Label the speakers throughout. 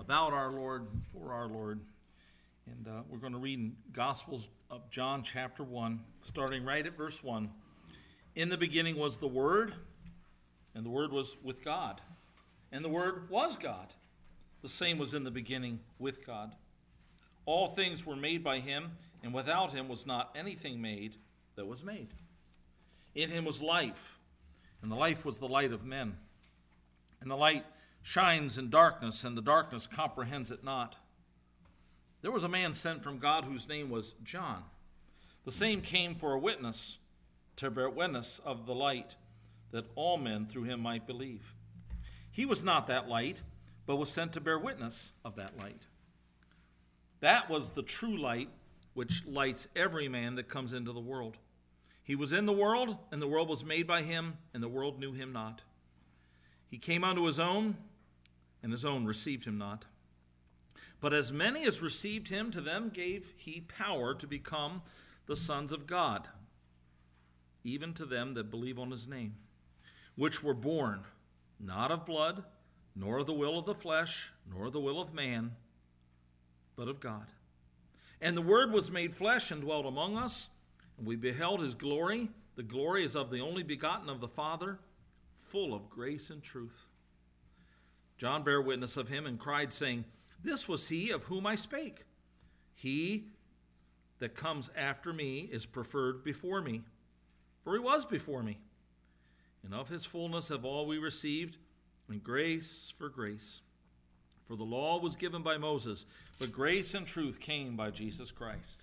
Speaker 1: about our Lord, for our Lord. And we're going to read in Gospels of John chapter 1, starting right at verse 1. In the beginning was the Word, and the Word was with God, and the Word was God. The same was in the beginning with God. All things were made by him, and without him was not anything made that was made. In him was life, and the life was the light of men. And the light shines in darkness, and the darkness comprehends it not. There was a man sent from God whose name was John. The same came for a witness, to bear witness of the light, that all men through him might believe. He was not that light, but was sent to bear witness of that light. That was the true light, which lights every man that comes into the world. He was in the world, and the world was made by him, and the world knew him not. He came unto his own, and his own received him not. But as many as received him, to them gave he power to become the sons of God, even to them that believe on his name, which were born not of blood, nor of the will of the flesh, nor the will of man, but of God. And the Word was made flesh and dwelt among us, and we beheld his glory. The glory is of the only begotten of the Father, full of grace and truth. John bare witness of him and cried, saying, This was he of whom I spake. He that comes after me is preferred before me, for he was before me. And of his fullness have all we received, and grace for grace. For the law was given by Moses, but grace and truth came by Jesus Christ.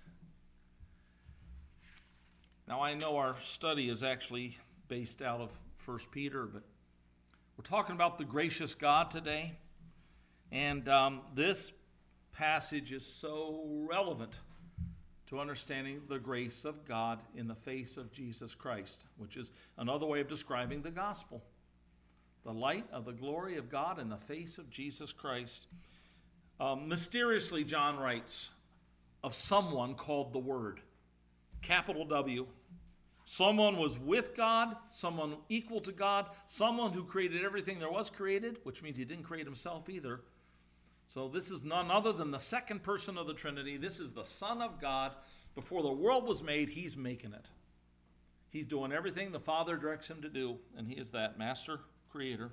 Speaker 1: Now I know our study is actually based out of 1 Peter, but we're talking about the gracious God today. And this passage is so relevant to understanding the grace of God in the face of Jesus Christ, which is another way of describing the gospel. The light of the glory of God in the face of Jesus Christ. Mysteriously, John writes of someone called the Word, capital W. Someone was with God, someone equal to God, someone who created everything there was created, which means he didn't create himself either. So this is none other than the second person of the Trinity. This is the Son of God. Before the world was made, he's making it. He's doing everything the Father directs him to do, and he is that master creator.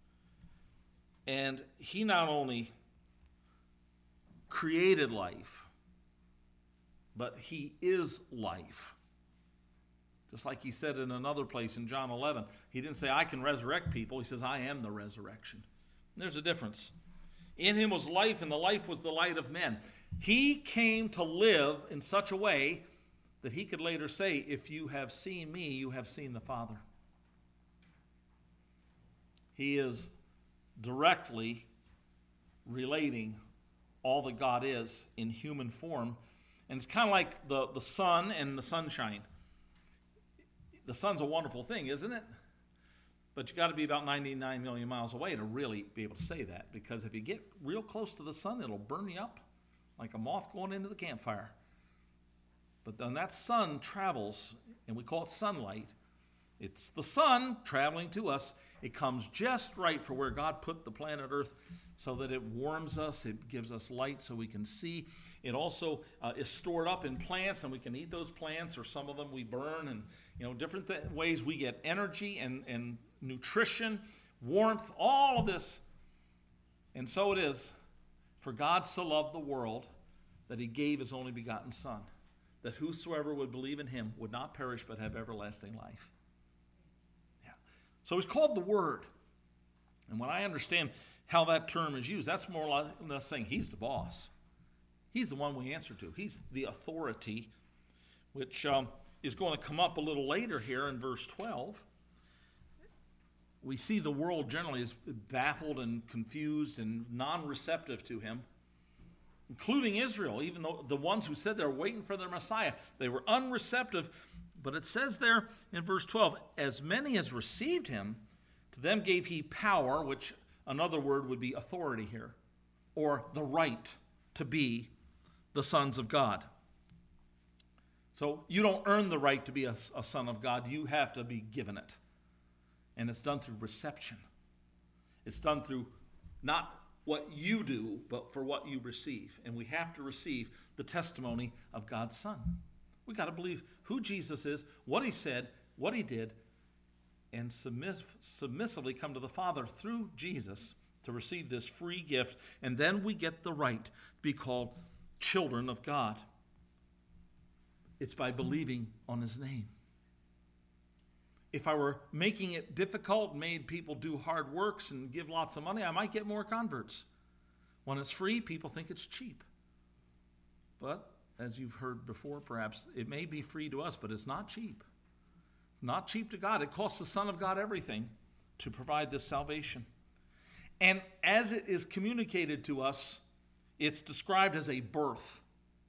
Speaker 1: And he not only created life, but he is life. Just like he said in another place in John 11. He didn't say, I can resurrect people. He says, I am the resurrection. And there's a difference. In him was life, and the life was the light of men. He came to live in such a way that he could later say, if you have seen me, you have seen the Father. He is directly relating all that God is in human form. And it's kind of like the sun and the sunshine. The sun's a wonderful thing, isn't it? But you got to be about 99 million miles away to really be able to say that. Because if you get real close to the sun, it'll burn you up like a moth going into the campfire. But then that sun travels, and we call it sunlight. It's the sun traveling to us. It comes just right for where God put the planet Earth so that it warms us. It gives us light so we can see. It also is stored up in plants, and we can eat those plants, or some of them we burn. And different ways we get energy and nutrition, warmth, all of this. And so it is, for God so loved the world that he gave his only begotten Son, that whosoever would believe in him would not perish but have everlasting life. So he's called the Word. And when I understand how that term is used, that's more or less saying he's the boss. He's the one we answer to. He's the authority, which is going to come up a little later here in verse 12. We see the world generally is baffled and confused and non-receptive to him, including Israel, even though the ones who said they're waiting for their Messiah, they were unreceptive. But it says there in verse 12, as many as received him, to them gave he power, which another word would be authority here, or the right to be the sons of God. So you don't earn the right to be a son of God. You have to be given it. And it's done through reception. It's done through not what you do, but for what you receive. And we have to receive the testimony of God's Son. We got to believe who Jesus is, what he said, what he did, and submissively come to the Father through Jesus to receive this free gift. And then we get the right to be called children of God. It's by believing on his name. If I were making it difficult, made people do hard works and give lots of money, I might get more converts. When it's free, people think it's cheap. But, as you've heard before, perhaps, it may be free to us, but it's not cheap. Not cheap to God. It costs the Son of God everything to provide this salvation. And as it is communicated to us, it's described as a birth.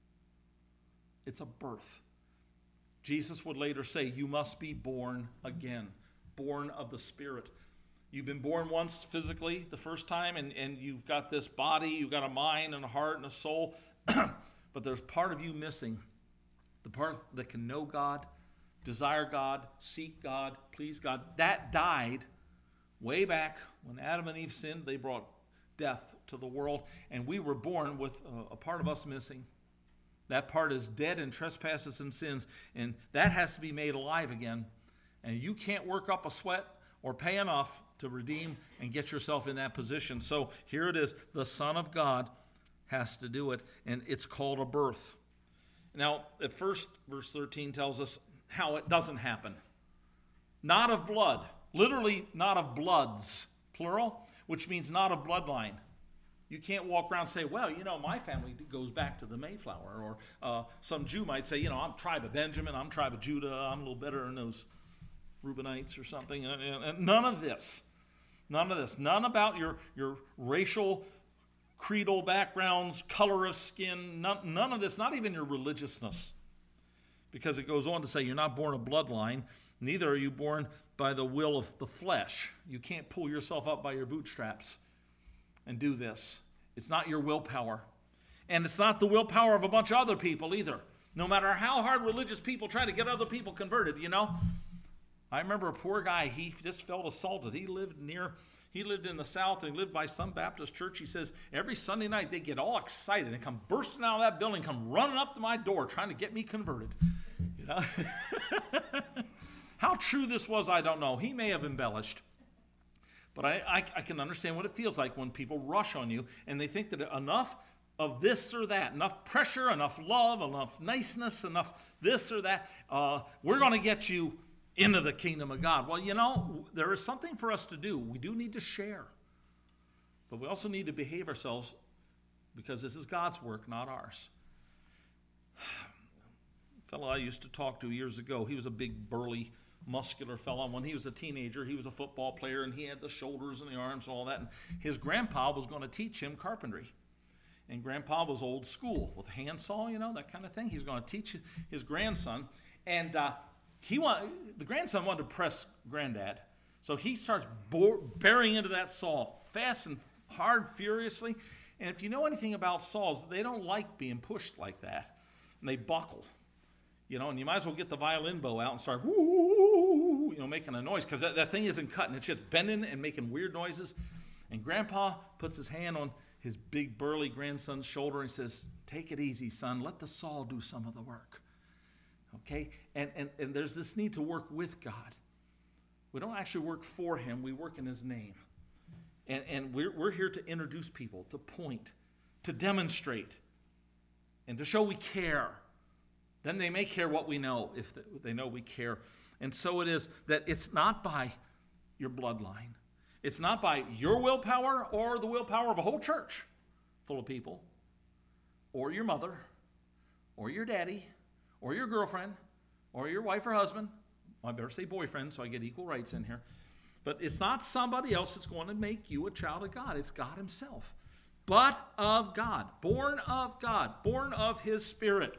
Speaker 1: It's a birth. Jesus would later say, you must be born again, born of the Spirit. You've been born once physically the first time, and you've got this body, you've got a mind and a heart and a soul, but there's part of you missing, the part that can know God, desire God, seek God, please God. That died way back when Adam and Eve sinned. They brought death to the world, and we were born with a part of us missing. That part is dead in trespasses and sins, and that has to be made alive again. And you can't work up a sweat or pay enough to redeem and get yourself in that position. So here it is. The Son of God has to do it, and it's called a birth. Now, at first, verse 13 tells us how it doesn't happen. Not of blood. Literally, not of bloods, plural, which means not of bloodline. You can't walk around and say, well, my family goes back to the Mayflower. Or some Jew might say, I'm tribe of Benjamin, I'm tribe of Judah, I'm a little better than those Reubenites or something. And none of this. None of this. None about your racial, creedal backgrounds, color of skin. None of this. Not even your religiousness. Because it goes on to say you're not born of bloodline. Neither are you born by the will of the flesh. You can't pull yourself up by your bootstraps and do this. It's not your willpower. And it's not the willpower of a bunch of other people either. No matter how hard religious people try to get other people converted, I remember a poor guy, he just felt assaulted. He lived in the South, and he lived by some Baptist church. He says, every Sunday night they get all excited and come bursting out of that building, come running up to my door trying to get me converted. How true this was, I don't know. He may have embellished. But I can understand what it feels like when people rush on you and they think that enough of this or that, enough pressure, enough love, enough niceness, enough this or that, we're going to get you into the kingdom of God. Well, there is something for us to do. We do need to share. But we also need to behave ourselves because this is God's work, not ours. A fellow I used to talk to years ago, he was a big, burly, muscular fellow. When he was a teenager, he was a football player, and he had the shoulders and the arms and all that. And his grandpa was going to teach him carpentry. And grandpa was old school with a handsaw, that kind of thing. He was going to teach his grandson. And the grandson wanted to press granddad. So he starts burying into that saw fast and hard, furiously. And if you know anything about saws, they don't like being pushed like that. And they buckle. And you might as well get the violin bow out and start making a noise, because that thing isn't cutting. It's just bending and making weird noises. And Grandpa puts his hand on his big, burly grandson's shoulder and says, take it easy, son. Let the saw do some of the work. Okay? And there's this need to work with God. We don't actually work for him. We work in his name. And we're here to introduce people, to point, to demonstrate, and to show we care. Then they may care what we know, if they know we care. And so it is that it's not by your bloodline. It's not by your willpower or the willpower of a whole church full of people, or your mother, or your daddy, or your girlfriend, or your wife or husband. I better say boyfriend so I get equal rights in here. But it's not somebody else that's going to make you a child of God. It's God himself. But of God, born of his Spirit.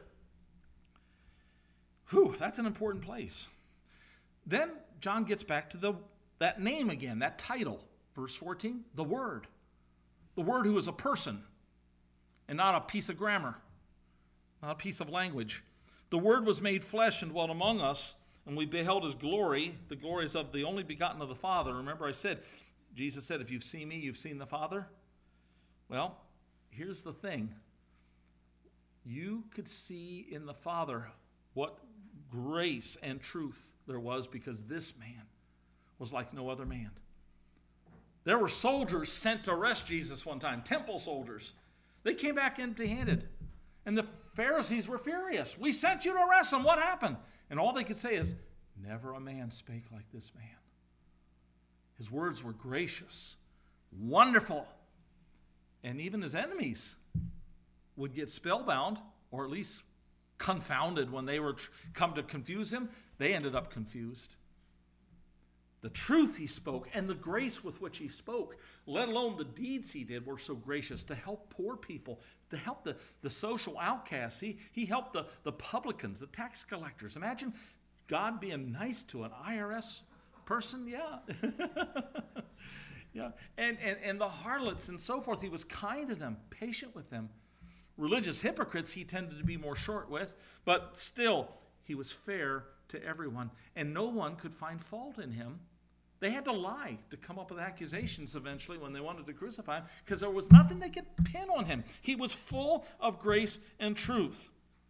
Speaker 1: Whew, that's an important place. Then John gets back to that name again, that title. Verse 14, the Word. The Word who is a person and not a piece of grammar, not a piece of language. The Word was made flesh and dwelt among us, and we beheld his glory. The glory is of the only begotten of the Father. Remember I said, Jesus said, if you've seen me, you've seen the Father. Well, here's the thing. You could see in the Father what grace and truth there was, because this man was like no other man. There were soldiers sent to arrest Jesus one time, temple soldiers. They came back empty-handed. And the Pharisees were furious. We sent you to arrest him. What happened? And all they could say is, never a man spake like this man. His words were gracious, wonderful. And even his enemies would get spellbound, or at least confounded when they were come to confuse him. They ended up confused. The truth he spoke and the grace with which he spoke, let alone the deeds he did, were so gracious to help poor people, to help the social outcasts. He helped the publicans, the tax collectors. Imagine God being nice to an IRS person. Yeah. Yeah. And the harlots and so forth. He was kind to them, patient with them. Religious hypocrites he tended to be more short with, but still he was fair to everyone. And no one could find fault in him. They had to lie to come up with accusations eventually when they wanted to crucify him, because there was nothing they could pin on him. He was full of grace and truth.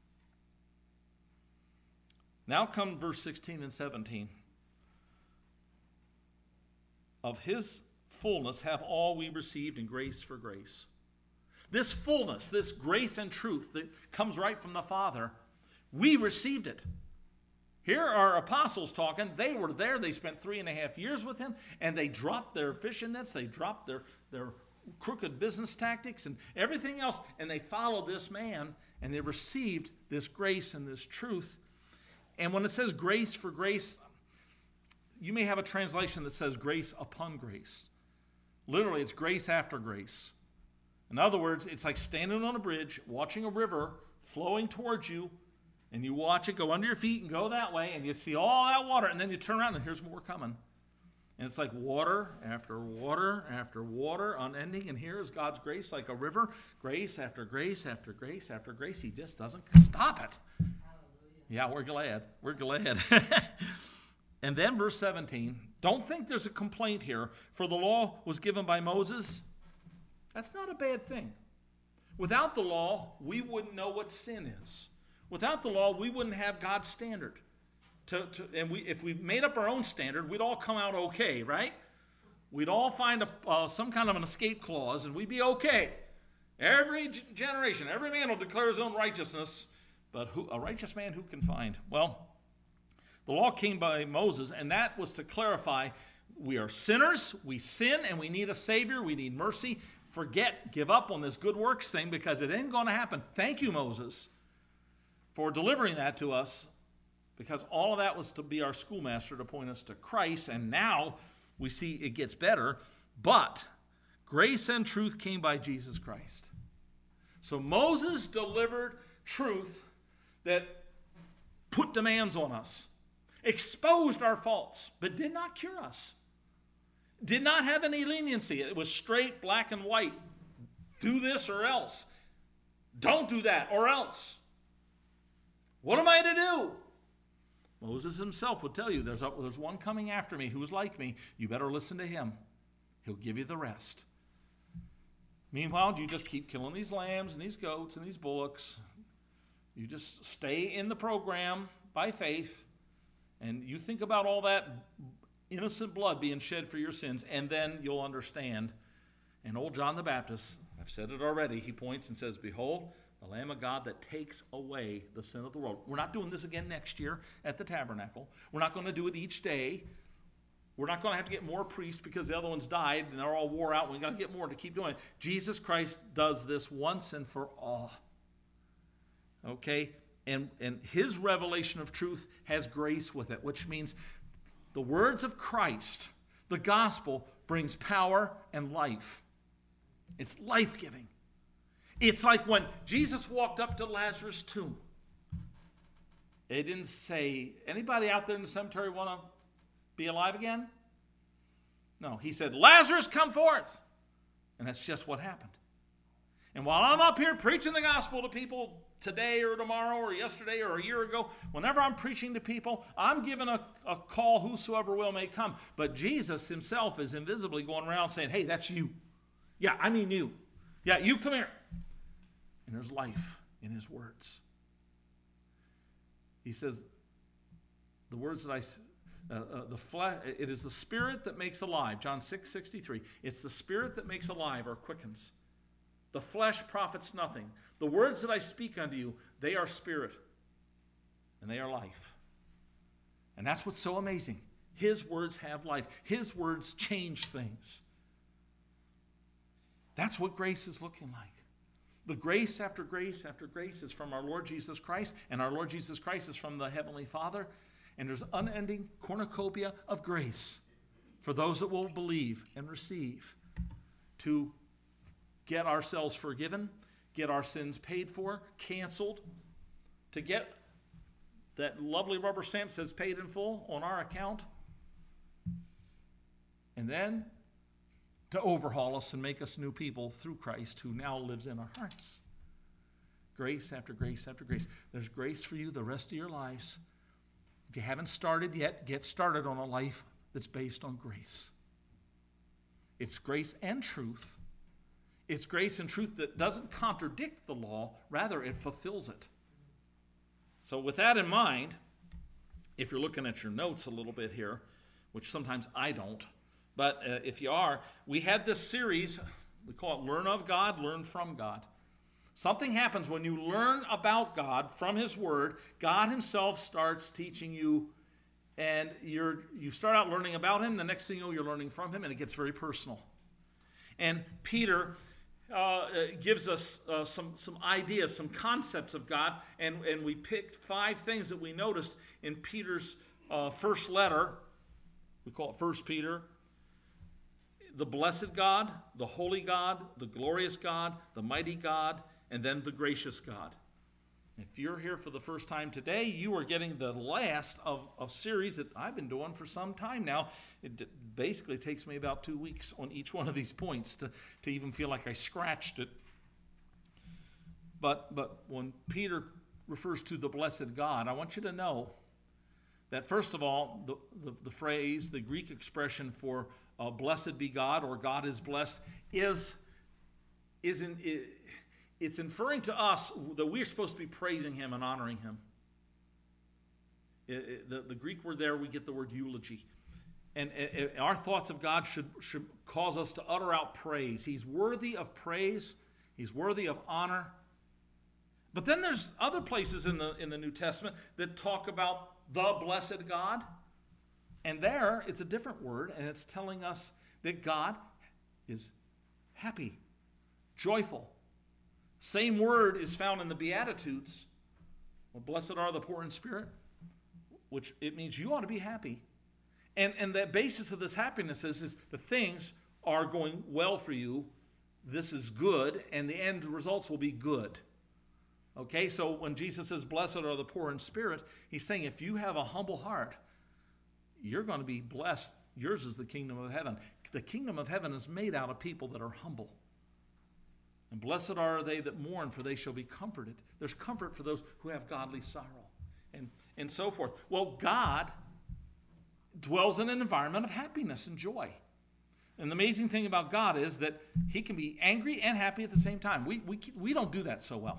Speaker 1: Now come verse 16 and 17. Of his fullness have all we received in grace for grace. This fullness, this grace and truth that comes right from the Father, we received it. Here are apostles talking. They were there. They spent 3.5 years with him, and they dropped their fishing nets. They dropped their crooked business tactics and everything else, and they followed this man, and they received this grace and this truth. And when it says grace for grace, you may have a translation that says grace upon grace. Literally, it's grace after grace. In other words, it's like standing on a bridge, watching a river flowing towards you, and you watch it go under your feet and go that way, and you see all that water, and then you turn around and here's more coming. And it's like water after water after water, unending. And here is God's grace like a river, grace after grace after grace after grace. He just doesn't stop it. Hallelujah. Yeah, we're glad. We're glad. And then verse 17, don't think there's a complaint here, for the law was given by Moses. That's not a bad thing. Without the law, we wouldn't know what sin is. Without the law, we wouldn't have God's standard. If we made up our own standard, we'd all come out okay, right? We'd all find some kind of an escape clause, and we'd be okay. Every generation, every man will declare his own righteousness, but a righteous man who can find? Well, the law came by Moses, and that was to clarify we are sinners, we sin, and we need a Savior, we need mercy. Give up on this good works thing, because it ain't going to happen. Thank you, Moses, for delivering that to us, because all of that was to be our schoolmaster to point us to Christ, and now we see it gets better, but grace and truth came by Jesus Christ. So Moses delivered truth that put demands on us, exposed our faults, but did not cure us, did not have any leniency. It was straight, black and white. Do this or else. Don't do that or else. What am I to do? Moses himself would tell you, there's one coming after me who is like me. You better listen to him. He'll give you the rest. Meanwhile, you just keep killing these lambs and these goats and these bullocks. You just stay in the program by faith, and you think about all that innocent blood being shed for your sins, and then you'll understand. And old John the Baptist, I've said it already, he points and says, behold, the Lamb of God that takes away the sin of the world. We're not doing this again next year at the tabernacle. We're not going to do it each day. We're not going to have to get more priests because the other ones died and they're all wore out. We've got to get more to keep doing it. Jesus Christ does this once and for all. Okay? And his revelation of truth has grace with it, which means the words of Christ, the gospel, brings power and life. It's life-giving. It's like when Jesus walked up to Lazarus' tomb. It didn't say, anybody out there in the cemetery want to be alive again? No, he said, Lazarus, come forth. And that's just what happened. And while I'm up here preaching the gospel to people today or tomorrow or yesterday or a year ago, whenever I'm preaching to people, I'm giving a call, whosoever will may come. But Jesus himself is invisibly going around saying, hey, that's you. Yeah, I mean you. Yeah, you come here. And there's life in his words. He says, the words that the flesh, it is the spirit that makes alive. John 6:63. It's the spirit that makes alive or quickens. The flesh profits nothing. The words that I speak unto you, they are spirit and they are life. And that's what's so amazing. His words have life. His words change things. That's what grace is looking like. The grace after grace after grace is from our Lord Jesus Christ, and our Lord Jesus Christ is from the Heavenly Father. And there's unending cornucopia of grace for those that will believe and receive to get ourselves forgiven, get our sins paid for, canceled, to get that lovely rubber stamp says paid in full on our account, and then to overhaul us and make us new people through Christ who now lives in our hearts. Grace after grace after grace. There's grace for you the rest of your lives. If you haven't started yet, get started on a life that's based on grace. It's grace and truth. It's grace and truth that doesn't contradict the law, rather it fulfills it. So with that in mind, if you're looking at your notes a little bit here, which sometimes I don't, but if you are, we had this series, we call it Learn of God, Learn from God. Something happens when you learn about God from His Word. God Himself starts teaching you, and you start out learning about Him. The next thing you know, you're learning from Him, and it gets very personal. And Peter gives us some ideas, some concepts of God, and we picked 5 things that we noticed in Peter's first letter. We call it 1 Peter. The blessed God, the holy God, the glorious God, the mighty God, and then the gracious God. If you're here for the first time today, you are getting the last of a series that I've been doing for some time now. It basically takes me about 2 weeks on each one of these points to even feel like I scratched it. But when Peter refers to the blessed God, I want you to know that first of all, the phrase, the Greek expression for blessed be God or God is blessed it's inferring to us that we're supposed to be praising Him and honoring Him. The Greek word there, we get the word eulogy. And our thoughts of God should cause us to utter out praise. He's worthy of praise. He's worthy of honor. But then there's other places in the New Testament that talk about the blessed God. And there, it's a different word, and it's telling us that God is happy, joyful. Same word is found in the Beatitudes. Well, blessed are the poor in spirit, which it means you ought to be happy. And the basis of this happiness is the things are going well for you. This is good, and the end results will be good. Okay, so when Jesus says, blessed are the poor in spirit, He's saying if you have a humble heart, you're going to be blessed. Yours is the kingdom of heaven. The kingdom of heaven is made out of people that are humble. And blessed are they that mourn, for they shall be comforted. There's comfort for those who have godly sorrow, and so forth. Well, God dwells in an environment of happiness and joy. And the amazing thing about God is that He can be angry and happy at the same time. We don't do that so well.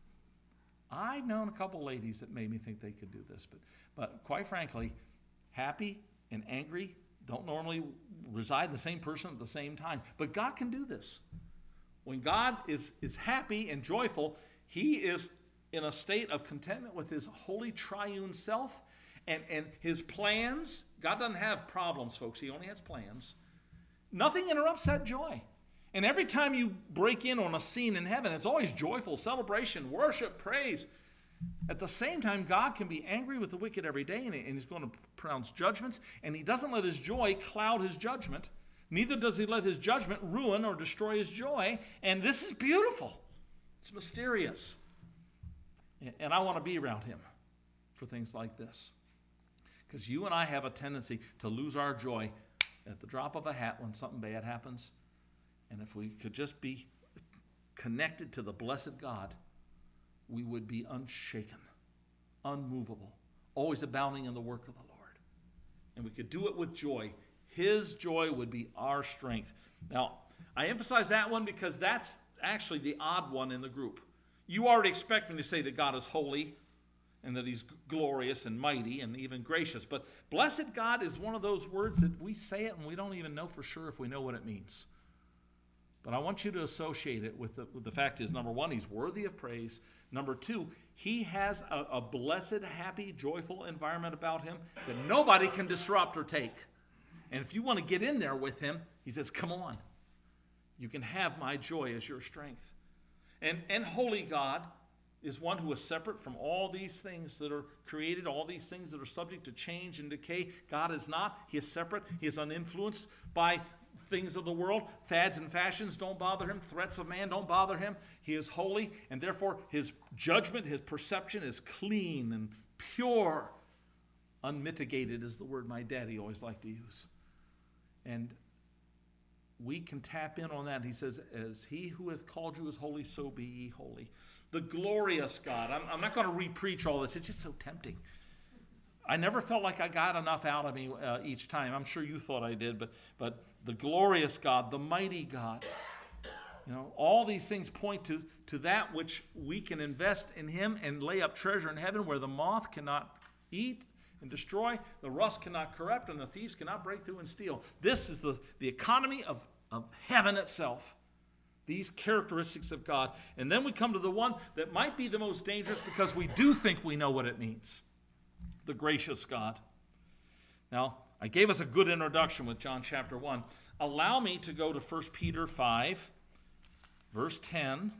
Speaker 1: I've known a couple ladies that made me think they could do this, but quite frankly, happy and angry don't normally reside in the same person at the same time. But God can do this. When God is happy and joyful, He is in a state of contentment with His holy triune self and His plans. God doesn't have problems, folks. He only has plans. Nothing interrupts that joy. And every time you break in on a scene in heaven, it's always joyful, celebration, worship, praise. At the same time, God can be angry with the wicked every day, and He's going to pronounce judgments, and He doesn't let His joy cloud His judgment. Neither does He let His judgment ruin or destroy His joy, and this is beautiful. It's mysterious. And I want to be around Him for things like this. Because you and I have a tendency to lose our joy at the drop of a hat when something bad happens. And if we could just be connected to the blessed God, we would be unshaken, unmovable, always abounding in the work of the Lord. And we could do it with joy. His joy would be our strength. Now, I emphasize that one because that's actually the odd one in the group. You already expect me to say that God is holy and that he's glorious and mighty and even gracious. But blessed God is one of those words that we say it and we don't even know for sure if we know what it means. But I want you to associate it with the fact is, number one, he's worthy of praise. Number two, he has a blessed, happy, joyful environment about him that nobody can disrupt or take. And if you want to get in there with him, he says, come on. You can have my joy as your strength. And holy God is one who is separate from all these things that are created, all these things that are subject to change and decay. God is not. He is separate. He is uninfluenced by things of the world. Fads and fashions don't bother him. Threats of man don't bother him. He is holy, and therefore his judgment, his perception is clean and pure. Unmitigated is the word my daddy always liked to use. And we can tap in on that. He says, as he who hath called you is holy, so be ye holy. The glorious God. I'm not going to re-preach all this. It's just so tempting. I never felt like I got enough out of me each time. I'm sure you thought I did, but the glorious God, the mighty God, all these things point to that which we can invest in him and lay up treasure in heaven where the moth cannot eat and destroy, the rust cannot corrupt, and the thieves cannot break through and steal. This is the economy of heaven itself. These characteristics of God. And then we come to the one that might be the most dangerous because we do think we know what it means. The gracious God. Now, I gave us a good introduction with John chapter 1. Allow me to go to 1 Peter 5, verse 10.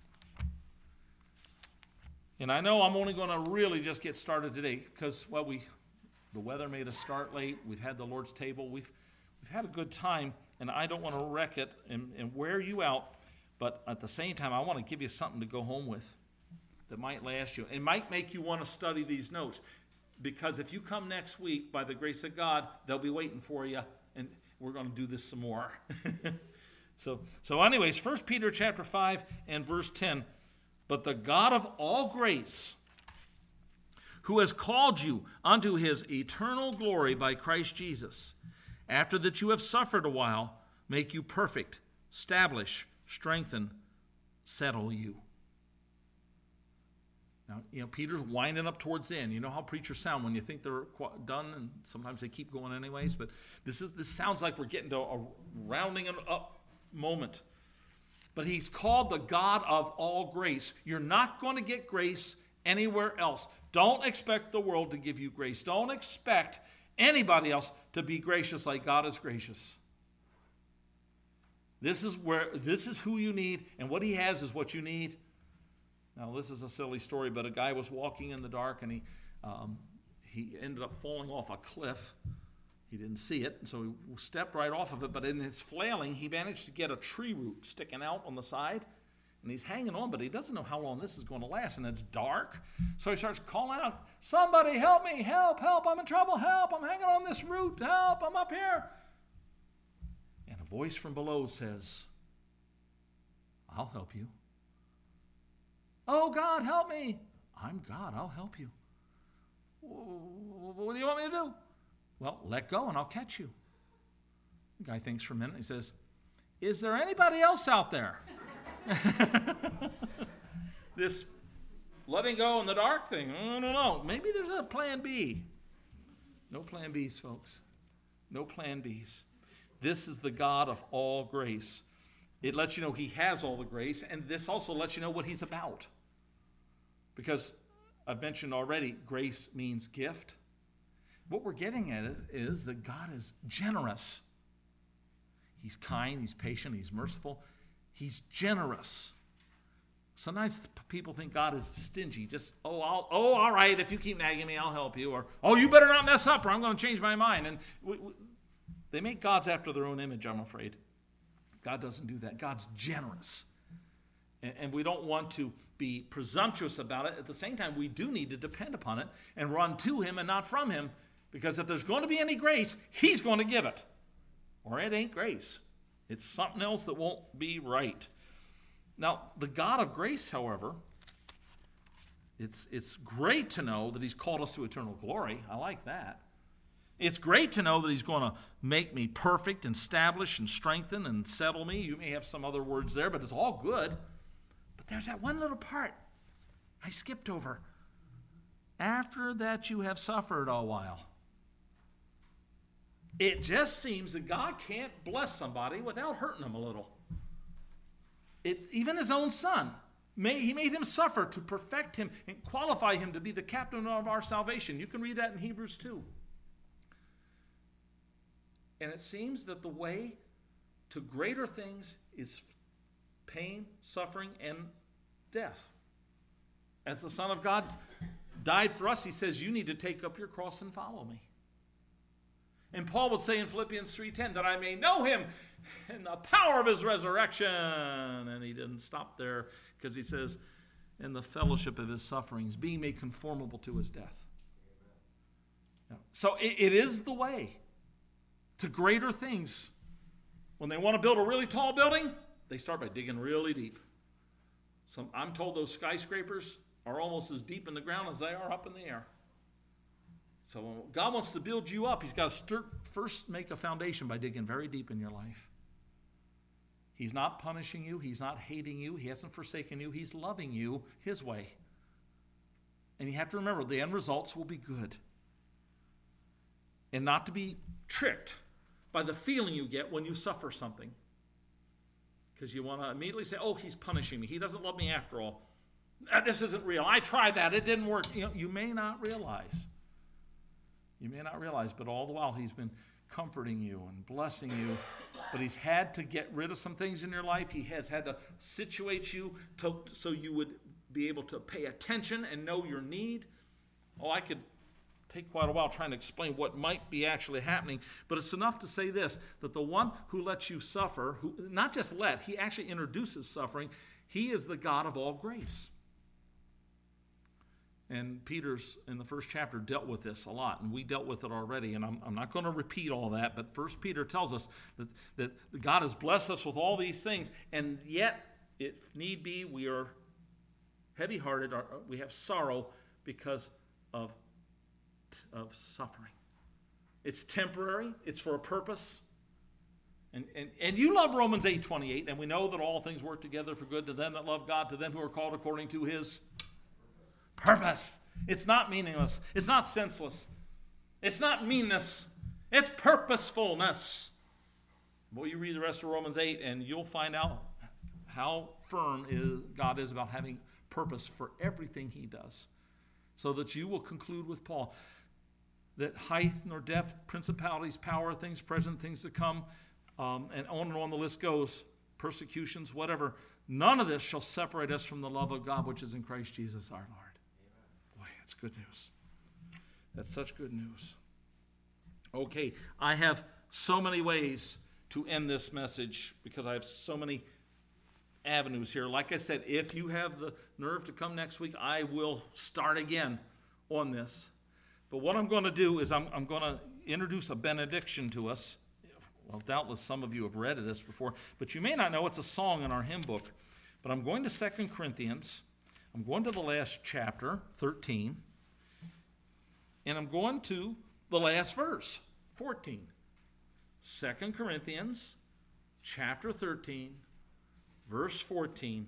Speaker 1: And I know I'm only going to really just get started today because, well, the weather made us start late. We've had the Lord's table. We've had a good time, and I don't want to wreck it and wear you out. But at the same time, I want to give you something to go home with that might last you. It might make you want to study these notes. Because if you come next week, by the grace of God, they'll be waiting for you, and we're going to do this some more. So anyways, 1 Peter chapter 5 and verse 10. But the God of all grace, who has called you unto his eternal glory by Christ Jesus, after that you have suffered a while, make you perfect, establish, strengthen, settle you. Now, Peter's winding up towards the end. You know how preachers sound when you think they're done, and sometimes they keep going anyways. But this sounds like we're getting to a rounding up moment. But he's called the God of all grace. You're not going to get grace anywhere else. Don't expect the world to give you grace. Don't expect anybody else to be gracious like God is gracious. This is who you need, and what he has is what you need. Now, this is a silly story, but a guy was walking in the dark, and he ended up falling off a cliff. He didn't see it, so he stepped right off of it, but in his flailing, he managed to get a tree root sticking out on the side, and he's hanging on, but he doesn't know how long this is going to last, and it's dark. So he starts calling out, somebody help me, help, I'm in trouble, help, I'm hanging on this root, help, I'm up here. And a voice from below says, I'll help you. Oh, God, help me. I'm God, I'll help you. What do you want me to do? Well, let go and I'll catch you. The guy thinks for a minute. He says, is there anybody else out there? This letting go in the dark thing, I don't know. Maybe there's a plan B. No plan Bs, folks. No plan Bs. This is the God of all grace. It lets you know he has all the grace, and this also lets you know what he's about. Because I've mentioned already, grace means gift. What we're getting at is that God is generous. He's kind, he's patient, he's merciful. He's generous. Sometimes people think God is stingy. Just, all right, if you keep nagging me, I'll help you. Or, you better not mess up or I'm going to change my mind. And they make gods after their own image, I'm afraid. God doesn't do that. God's generous. And we don't want to be presumptuous about it. At the same time, we do need to depend upon it and run to him and not from him. Because if there's going to be any grace, he's going to give it. Or it ain't grace. It's something else that won't be right. Now, the God of grace, however, it's great to know that he's called us to eternal glory. I like that. It's great to know that he's going to make me perfect and establish and strengthen and settle me. You may have some other words there, but it's all good. But there's that one little part I skipped over. After that you have suffered a while. It just seems that God can't bless somebody without hurting them a little. Even his own son. He made him suffer to perfect him and qualify him to be the captain of our salvation. You can read that in Hebrews 2. And it seems that the way to greater things is pain, suffering, and death. As the Son of God died for us, he says, you need to take up your cross and follow me. And Paul would say in Philippians 3:10, that I may know him in the power of his resurrection. And he didn't stop there, because he says, in the fellowship of his sufferings, being made conformable to his death. So it is the way to greater things. When they want to build a really tall building, they start by digging really deep. I'm told those skyscrapers are almost as deep in the ground as they are up in the air. So when God wants to build you up, he's got to first make a foundation by digging very deep in your life. He's not punishing you. He's not hating you. He hasn't forsaken you. He's loving you his way. And you have to remember, the end results will be good. And not to be tricked by the feeling you get when you suffer something. Because you want to immediately say, oh, he's punishing me. He doesn't love me after all. This isn't real. I tried that. It didn't work. You may not realize. You may not realize, but all the while he's been comforting you and blessing you. But he's had to get rid of some things in your life. He has had to situate you so you would be able to pay attention and know your need. Oh, I could take quite a while trying to explain what might be actually happening, but it's enough to say this, that the one who lets you suffer, who not just he actually introduces suffering. He is the God of all grace. And Peter's, in the first chapter, dealt with this a lot, and we dealt with it already, and I'm not going to repeat all that, but First Peter tells us that God has blessed us with all these things, and yet, if need be, we are heavy-hearted, we have sorrow because of suffering. It's temporary. It's for a purpose. And you love Romans 8:28, and we know that all things work together for good to them that love God, to them who are called according to his purpose. It's not meaningless. It's not senseless. It's not meanness. It's purposefulness. Well, you read the rest of Romans 8, and you'll find out how firm God is about having purpose for everything he does. So that you will conclude with Paul that height nor depth, principalities, power, things present, things to come, and on the list goes, persecutions, whatever, none of this shall separate us from the love of God which is in Christ Jesus our Lord. Amen. Boy, that's good news. That's such good news. Okay, I have so many ways to end this message because I have so many avenues here. Like I said, if you have the nerve to come next week, I will start again on this. But what I'm going to do is I'm going to introduce a benediction to us. Well, doubtless some of you have read this before, but you may not know it's a song in our hymn book. But I'm going to 2 Corinthians. I'm going to the last chapter, 13. And I'm going to the last verse, 14. 2 Corinthians chapter 13, verse 14.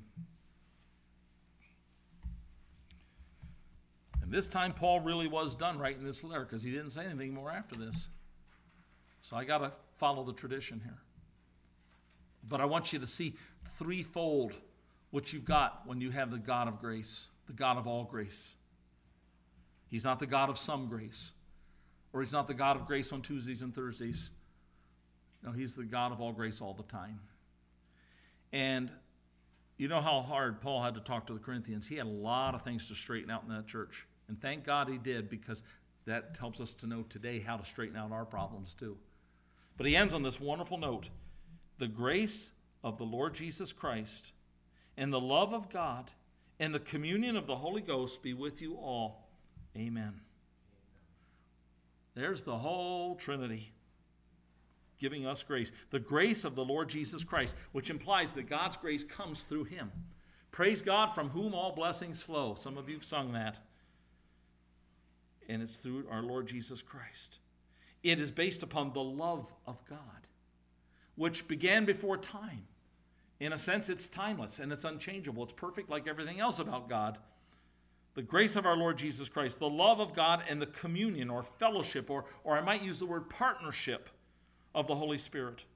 Speaker 1: And this time Paul really was done writing this letter because he didn't say anything more after this. So I got to follow the tradition here. But I want you to see threefold what you've got when you have the God of grace, the God of all grace. He's not the God of some grace, or he's not the God of grace on Tuesdays and Thursdays. No, he's the God of all grace all the time. And you know how hard Paul had to talk to the Corinthians. He had a lot of things to straighten out in that church. And thank God he did, because that helps us to know today how to straighten out our problems too. But he ends on this wonderful note. The grace of the Lord Jesus Christ and the love of God and the communion of the Holy Ghost be with you all. Amen. There's the whole Trinity giving us grace. The grace of the Lord Jesus Christ, which implies that God's grace comes through him. Praise God, from whom all blessings flow. Some of you have sung that. And it's through our Lord Jesus Christ. It is based upon the love of God, which began before time. In a sense, it's timeless and it's unchangeable. It's perfect like everything else about God. The grace of our Lord Jesus Christ, the love of God, and the communion or fellowship, or I might use the word partnership of the Holy Spirit.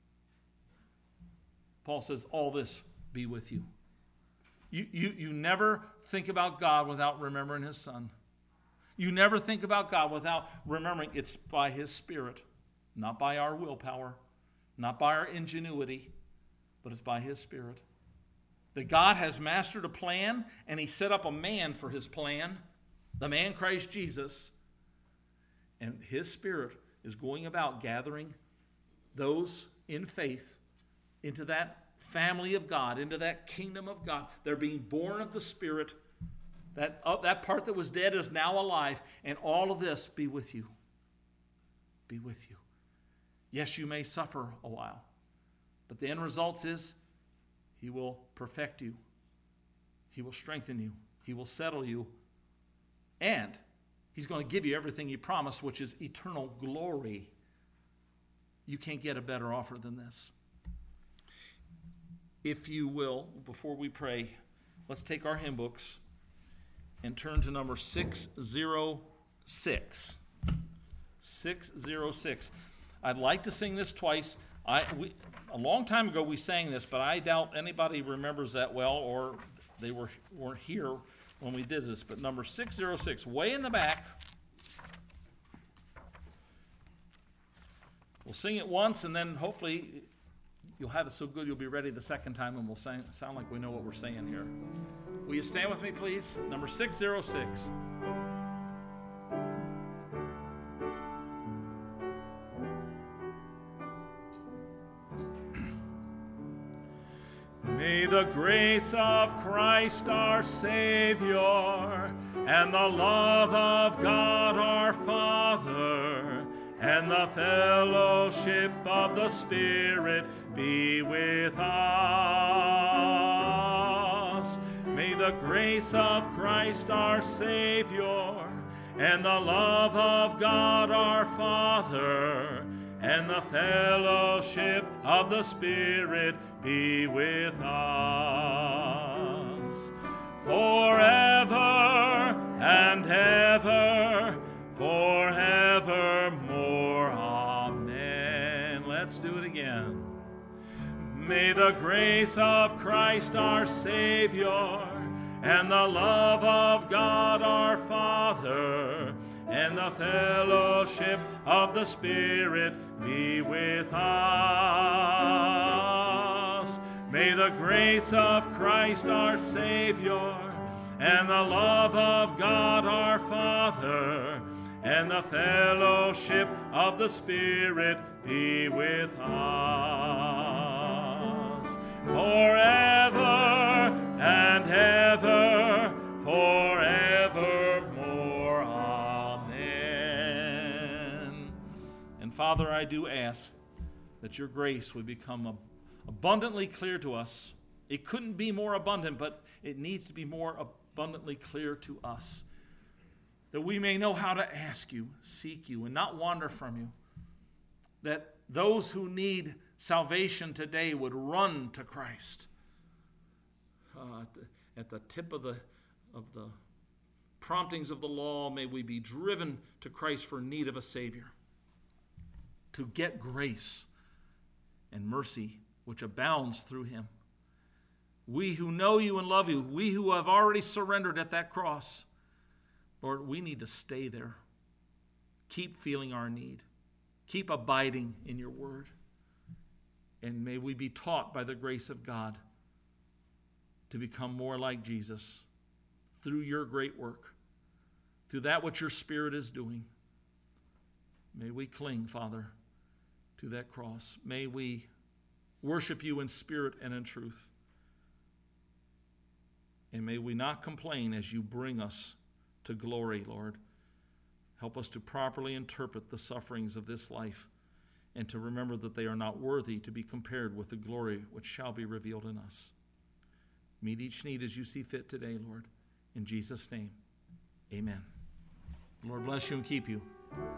Speaker 1: Paul says, all this be with you. You never think about God without remembering his Son. You never think about God without remembering it's by his Spirit, not by our willpower, not by our ingenuity, but it's by his Spirit. That God has mastered a plan, and he set up a man for his plan, the man Christ Jesus, and his Spirit is going about gathering those in faith into that family of God, into that kingdom of God. They're being born of the Spirit. That part that was dead is now alive, and all of this be with you. Be with you. Yes, you may suffer a while, but the end result is he will perfect you. He will strengthen you. He will settle you. And he's going to give you everything he promised, which is eternal glory. You can't get a better offer than this. If you will, before we pray, let's take our hymn books and turn to number 606. 606. I'd like to sing this twice. A long time ago we sang this, but I doubt anybody remembers that well, or they weren't here when we did this. But number 606, way in the back. We'll sing it once, and then hopefully you'll have it so good you'll be ready the second time, and we'll sound like we know what we're saying here. Will you stand with me, please? Number 606. May the grace of Christ our Savior, and the love of God our Father, and the fellowship of the Spirit be with us. May the grace of Christ our Savior, and the love of God our Father, and the fellowship of the Spirit be with us forever and ever, forevermore. Amen. Let's do it again. May the grace of Christ our Savior, and the love of God our Father, and the fellowship of the Spirit be with us. May the grace of Christ our Savior, and the love of God our Father, and the fellowship of the Spirit be with us forever and ever, forevermore. Amen. And Father, I do ask that your grace would become abundantly clear to us. It couldn't be more abundant, but it needs to be more abundantly clear to us, that we may know how to ask you, seek you, and not wander from you. That those who need salvation today would run to Christ. At the tip of the promptings of the law, may we be driven to Christ for need of a Savior, to get grace and mercy which abounds through him. We who know you and love you, we who have already surrendered at that cross, Lord, we need to stay there. Keep feeling our need. Keep abiding in your word. And may we be taught by the grace of God to become more like Jesus through your great work, through that which your Spirit is doing. May we cling, Father, to that cross. May we worship you in spirit and in truth. And may we not complain as you bring us to glory, Lord. Help us to properly interpret the sufferings of this life and to remember that they are not worthy to be compared with the glory which shall be revealed in us. Meet each need as you see fit today, Lord. In Jesus' name, amen. The Lord bless you and keep you.